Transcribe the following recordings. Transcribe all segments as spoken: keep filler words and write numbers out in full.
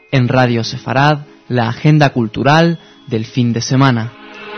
En Radio Sefarad, la agenda cultural del fin de semana.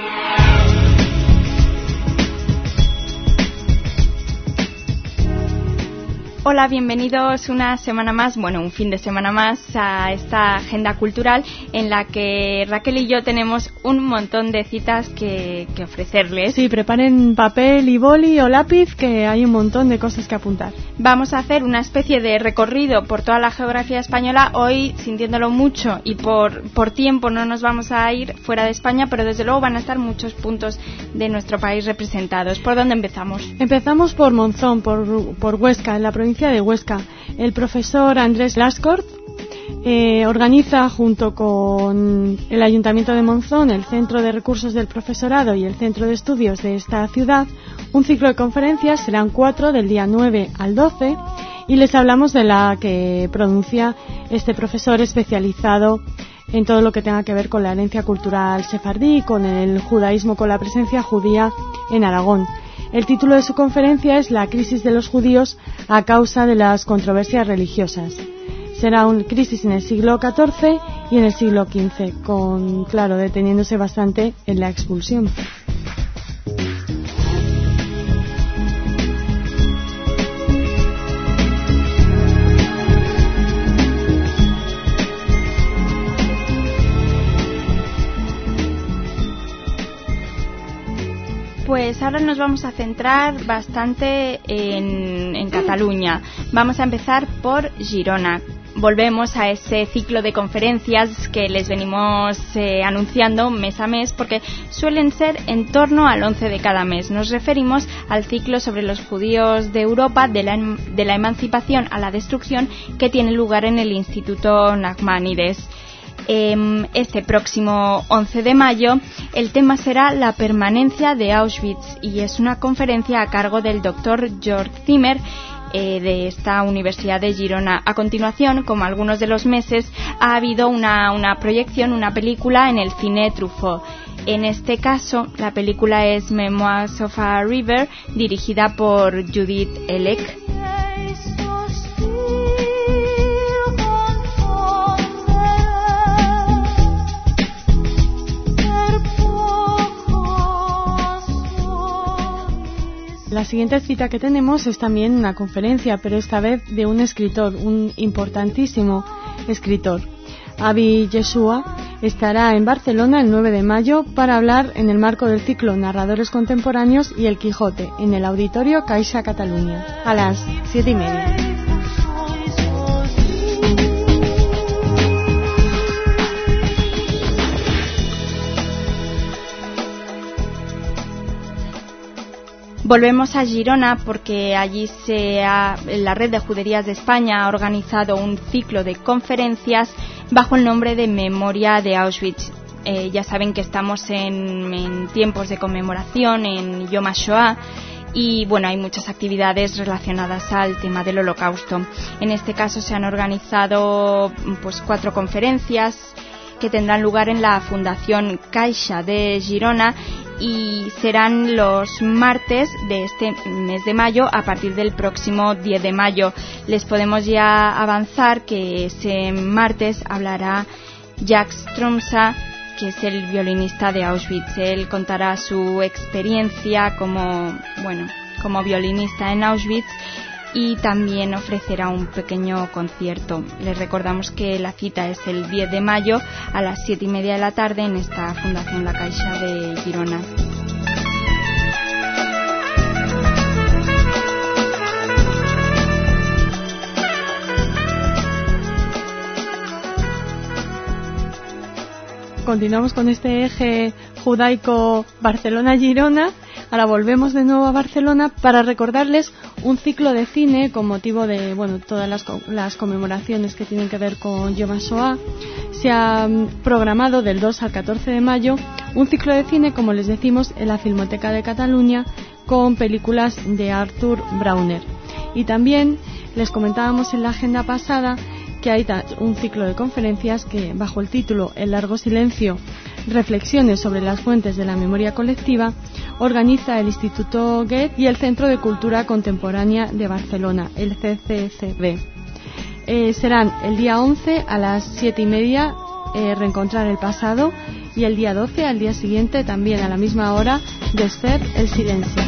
Hola, bienvenidos una semana más, bueno, un fin de semana más a esta agenda cultural en la que Raquel y yo tenemos un montón de citas que, que ofrecerles. Sí, preparen papel y boli o lápiz, que hay un montón de cosas que apuntar. Vamos a hacer una especie de recorrido por toda la geografía española, hoy sintiéndolo mucho y por, por tiempo no nos vamos a ir fuera de España, pero desde luego van a estar muchos puntos de nuestro país representados. ¿Por dónde empezamos? Empezamos por Monzón, por, por Huesca, en la provincia de Huesca. El profesor Andrés Lascort eh, organiza junto con el Ayuntamiento de Monzón, el Centro de Recursos del Profesorado y el Centro de Estudios de esta ciudad un ciclo de conferencias. Serán cuatro, del día nueve al doce, y les hablamos de la que pronuncia este profesor especializado en todo lo que tenga que ver con la herencia cultural sefardí, con el judaísmo, con la presencia judía en Aragón. El título de su conferencia es La crisis de los judíos a causa de las controversias religiosas. Será una crisis en el siglo catorce y en el siglo quince, con, claro, deteniéndose bastante en la expulsión. Pues ahora nos vamos a centrar bastante en, en Cataluña. Vamos a empezar por Girona. Volvemos a ese ciclo de conferencias que les venimos eh, anunciando mes a mes, porque suelen ser en torno al once de cada mes. Nos referimos al ciclo sobre los judíos de Europa, de la, de la emancipación a la destrucción, que tiene lugar en el Instituto Nachmanides. Este próximo once de mayo el tema será la permanencia de Auschwitz y es una conferencia a cargo del doctor Georg Zimmer eh, de esta Universidad de Girona. A continuación, como algunos de los meses, ha habido una, una proyección, una película en el cine Truffaut. En este caso, la película es Memoirs of a River, dirigida por Judith Elek. La siguiente cita que tenemos es también una conferencia, pero esta vez de un escritor, un importantísimo escritor. Avi Yeshua estará en Barcelona el nueve de mayo para hablar en el marco del ciclo Narradores Contemporáneos y El Quijote en el Auditorio Caixa Catalunya a las siete y media. Volvemos a Girona porque allí se ha, la Red de Juderías de España ha organizado un ciclo de conferencias bajo el nombre de Memoria de Auschwitz. Eh, ya saben que estamos en, en tiempos de conmemoración, en Yom HaShoah, y bueno, hay muchas actividades relacionadas al tema del Holocausto. En este caso se han organizado pues cuatro conferencias que tendrán lugar en la Fundación Caixa de Girona y serán los martes de este mes de mayo a partir del próximo diez de mayo. Les podemos ya avanzar que ese martes hablará Jacques Tromsa, que es el violinista de Auschwitz. Él contará su experiencia como, bueno, como violinista en Auschwitz y también ofrecerá un pequeño concierto. Les recordamos que la cita es el diez de mayo a las siete y media de la tarde en esta Fundación La Caixa de Girona. Continuamos con este eje judaico Barcelona-Girona. Ahora volvemos de nuevo a Barcelona para recordarles un ciclo de cine con motivo de bueno todas las, las conmemoraciones que tienen que ver con Yom HaShoah. Se ha programado del dos al catorce de mayo un ciclo de cine, como les decimos, en la Filmoteca de Cataluña con películas de Arthur Brauner. Y también les comentábamos en la agenda pasada que hay un ciclo de conferencias que, bajo el título El largo silencio, reflexiones sobre las fuentes de la memoria colectiva, organiza el Instituto Goethe y el Centro de Cultura Contemporánea de Barcelona, el C C C B. eh, serán el día once a las siete y media, eh, Reencontrar el pasado, y el día doce, al día siguiente, también a la misma hora, Desfer el silencio.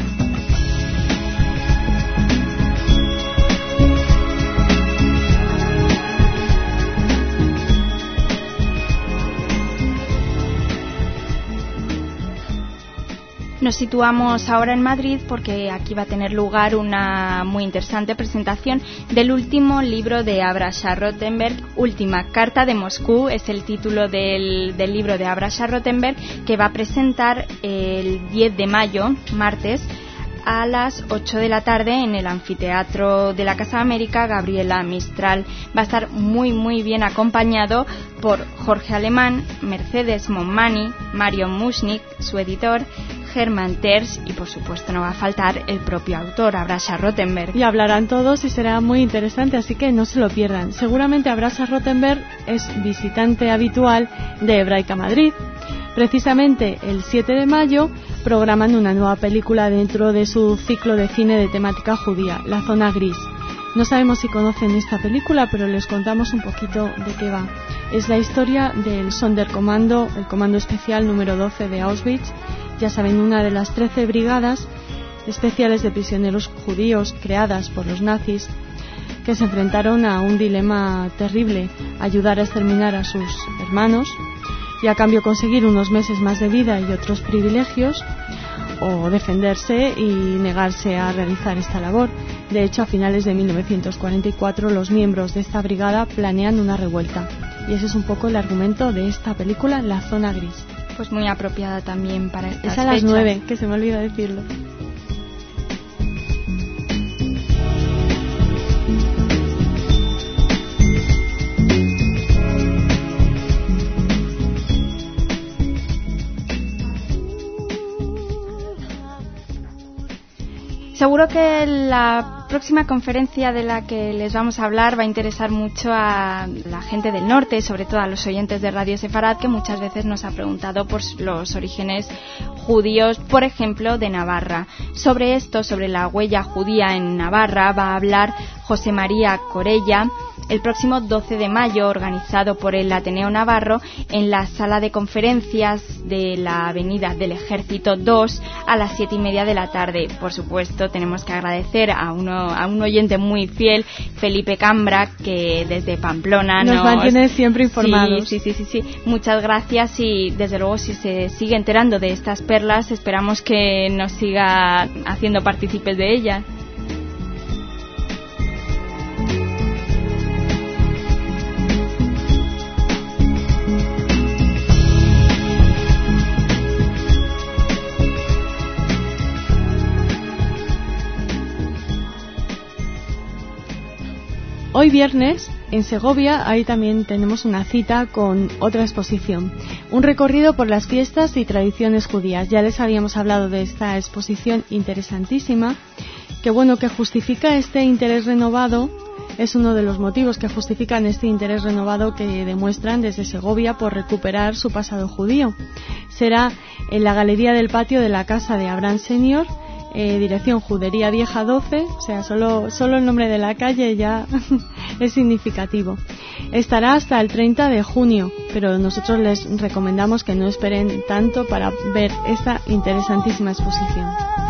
Nos situamos ahora en Madrid porque aquí va a tener lugar una muy interesante presentación del último libro de Abraham Rothenberg, Última Carta de Moscú, es el título del, del libro de Abraham Rothenberg, que va a presentar el diez de mayo, martes, a las ocho de la tarde en el anfiteatro de la Casa América Gabriela Mistral. Va a estar muy muy bien acompañado por Jorge Alemán, Mercedes Monmani, Mario Mushnik, su editor, Germán Terz y por supuesto no va a faltar el propio autor, Abraham Rothenberg. Y hablarán todos y será muy interesante, así que no se lo pierdan. Seguramente Abraham Rothenberg es visitante habitual de Hebraica Madrid. Precisamente el siete de mayo programan una nueva película dentro de su ciclo de cine de temática judía, La Zona Gris. No sabemos si conocen esta película, pero les contamos un poquito de qué va. Es la historia del Sonderkommando, el Comando Especial número doce de Auschwitz, ya saben, una de las trece brigadas especiales de prisioneros judíos creadas por los nazis, que se enfrentaron a un dilema terrible: ayudar a exterminar a sus hermanos y a cambio conseguir unos meses más de vida y otros privilegios, o defenderse y negarse a realizar esta labor. De hecho, a finales de mil novecientos cuarenta y cuatro los miembros de esta brigada planean una revuelta, y ese es un poco el argumento de esta película, La Zona Gris. Pues muy apropiada también para estas fechas. Es a las fechas. nueve, que se me olvida decirlo. Seguro que la próxima conferencia de la que les vamos a hablar va a interesar mucho a la gente del norte, sobre todo a los oyentes de Radio Sefarad, que muchas veces nos ha preguntado por los orígenes judíos, por ejemplo, de Navarra. Sobre esto, sobre la huella judía en Navarra, va a hablar José María Corella el próximo doce de mayo, organizado por el Ateneo Navarro, en la sala de conferencias de la Avenida del Ejército dos a las siete y media de la tarde. Por supuesto, tenemos que agradecer a, uno, a un oyente muy fiel, Felipe Cambra, que desde Pamplona nos, nos mantiene siempre informados. Sí, sí, sí, sí, sí. Muchas gracias, y desde luego si se sigue enterando de estas perlas, esperamos que nos siga haciendo partícipes de ellas. Hoy viernes, en Segovia, ahí también tenemos una cita con otra exposición. Un recorrido por las fiestas y tradiciones judías. Ya les habíamos hablado de esta exposición interesantísima, que bueno, que justifica este interés renovado, es uno de los motivos que justifican este interés renovado que demuestran desde Segovia por recuperar su pasado judío. Será en la Galería del Patio de la Casa de Abraham Senior, Eh, dirección Judería Vieja doce, o sea, solo, solo el nombre de la calle ya es significativo. Estará hasta el treinta de junio, pero nosotros les recomendamos que no esperen tanto para ver esta interesantísima exposición.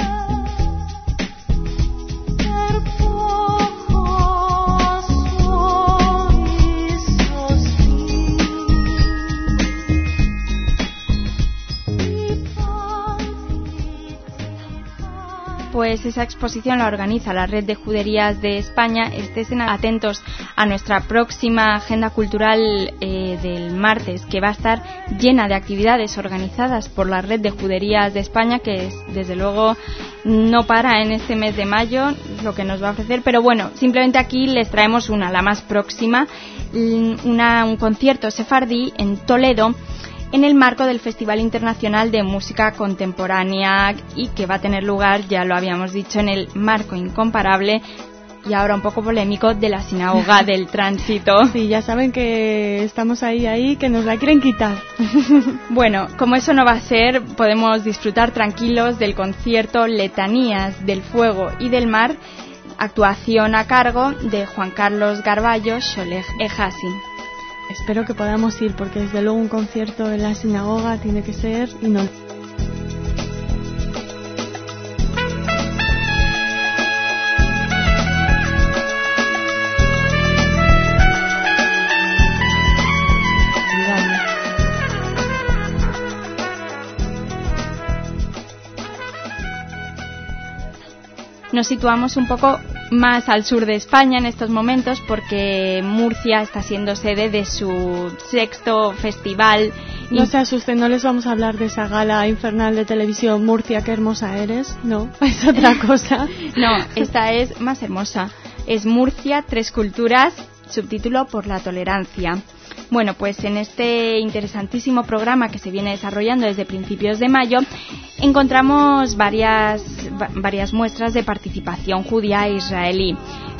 Pues esa exposición la organiza la Red de Juderías de España. Estén atentos a nuestra próxima agenda cultural eh, del martes, que va a estar llena de actividades organizadas por la Red de Juderías de España, que es, desde luego no para en este mes de mayo lo que nos va a ofrecer. Pero bueno, simplemente aquí les traemos una, la más próxima, una, un concierto sefardí en Toledo, en el marco del Festival Internacional de Música Contemporánea, y que va a tener lugar, ya lo habíamos dicho, en el marco incomparable y ahora un poco polémico de la Sinagoga del Tránsito. Sí, ya saben que estamos ahí, ahí, que nos la quieren quitar. Bueno, como eso no va a ser, podemos disfrutar tranquilos del concierto Letanías del Fuego y del Mar, Actuación a cargo de Juan Carlos Garballo Xoleg Ejasi. Espero que podamos ir, porque desde luego un concierto en la sinagoga tiene que ser inolvidable. Nos situamos un poco más al sur de España en estos momentos porque Murcia está siendo sede de su sexto festival. No se asusten, no les vamos a hablar de esa gala infernal de televisión Murcia, qué hermosa eres. No, es otra cosa. No, esta es más hermosa. Es Murcia, Tres Culturas, subtítulo Por la Tolerancia. Bueno, pues en este interesantísimo programa que se viene desarrollando desde principios de mayo encontramos varias, varias muestras de participación judía e israelí.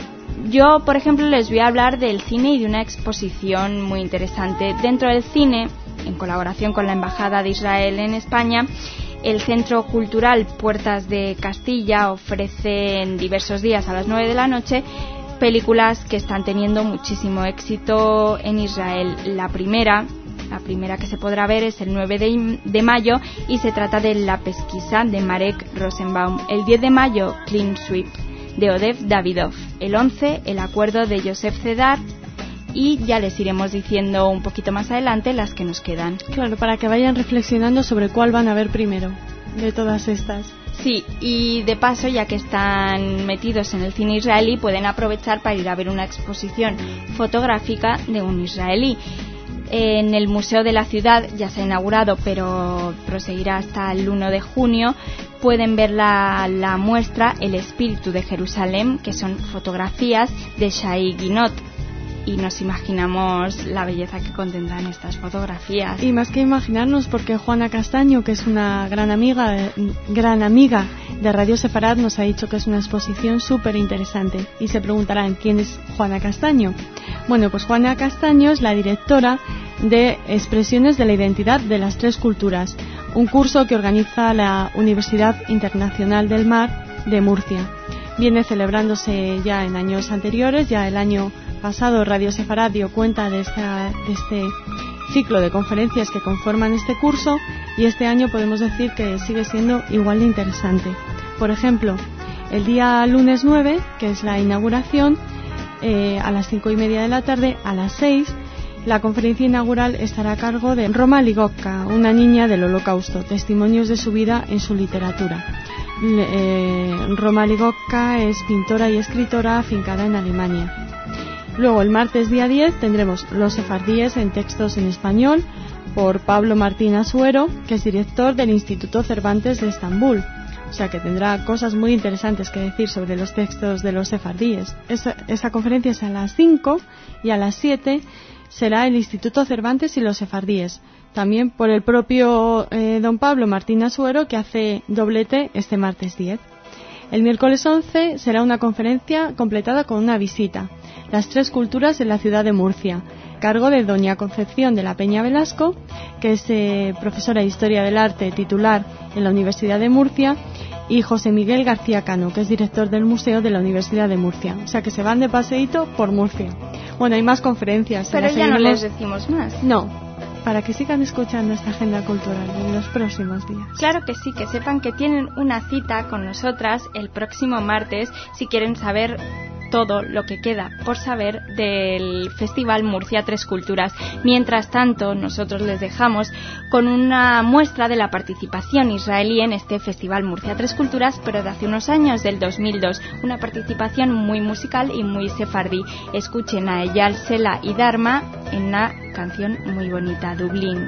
Yo, por ejemplo, les voy a hablar del cine y de una exposición muy interesante. Dentro del cine, en colaboración con la Embajada de Israel en España, el Centro Cultural Puertas de Castilla ofrece en diversos días a las nueve de la noche películas que están teniendo muchísimo éxito en Israel. La primera, la primera que se podrá ver es el nueve de mayo y se trata de La Pesquisa de Marek Rosenbaum. El diez de mayo, Clean Sweep de Odev Davidov. El once, El Acuerdo de Yosef Cedar. Y ya les iremos diciendo un poquito más adelante las que nos quedan. Claro, para que vayan reflexionando sobre cuál van a ver primero de todas estas. Sí, y de paso, ya que están metidos en el cine israelí, pueden aprovechar para ir a ver una exposición fotográfica de un israelí. En el Museo de la Ciudad ya se ha inaugurado, pero proseguirá hasta el uno de junio. Pueden ver la, la muestra El Espíritu de Jerusalén, que son fotografías de Shai Guinot. Y nos imaginamos la belleza que contendrán estas fotografías. Y más que imaginarnos, porque Juana Castaño, que es una gran amiga, gran amiga de Radio Sefarad, nos ha dicho que es una exposición súper interesante. Y se preguntarán, ¿quién es Juana Castaño? Bueno, pues Juana Castaño es la directora de Expresiones de la Identidad de las Tres Culturas, un curso que organiza la Universidad Internacional del Mar de Murcia. Viene celebrándose ya en años anteriores, ya el año pasado Radio Sefarad dio cuenta de, esta, de este ciclo de conferencias que conforman este curso y este año podemos decir que sigue siendo igual de interesante. Por ejemplo, el día lunes nueve, que es la inauguración, eh, a las cinco y media de la tarde, a las seis, la conferencia inaugural estará a cargo de Roma Ligovka, una niña del Holocausto, testimonios de su vida en su literatura. Eh, Roma Ligovka es pintora y escritora afincada en Alemania. Luego, el martes día diez, tendremos Los sefardíes en textos en español por Pablo Martín Asuero, que es director del Instituto Cervantes de Estambul. O sea que tendrá cosas muy interesantes que decir sobre los textos de los sefardíes. Esa, esa conferencia es a las cinco y a las siete será el Instituto Cervantes y los sefardíes. También por el propio eh, don Pablo Martín Asuero, que hace doblete este martes diez. El miércoles once será una conferencia completada con una visita. Las Tres Culturas en la ciudad de Murcia, cargo de doña Concepción de la Peña Velasco, que es eh, profesora de Historia del Arte titular en la Universidad de Murcia, y José Miguel García Cano, que es director del Museo de la Universidad de Murcia. O sea que se van de paseíto por Murcia. Bueno, hay más conferencias. Pero ya seguiremos... no les decimos más. No, para que sigan escuchando esta agenda cultural en los próximos días. Claro que sí, que sepan que tienen una cita con nosotras el próximo martes si quieren saber todo lo que queda por saber del Festival Murcia Tres Culturas. Mientras tanto, nosotros les dejamos con una muestra de la participación israelí en este Festival Murcia Tres Culturas, pero de hace unos años, del dos mil dos. Una participación muy musical y muy sefardí. Escuchen a Eyal Sela y Dharma en una canción muy bonita, Dublín.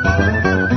Thank you.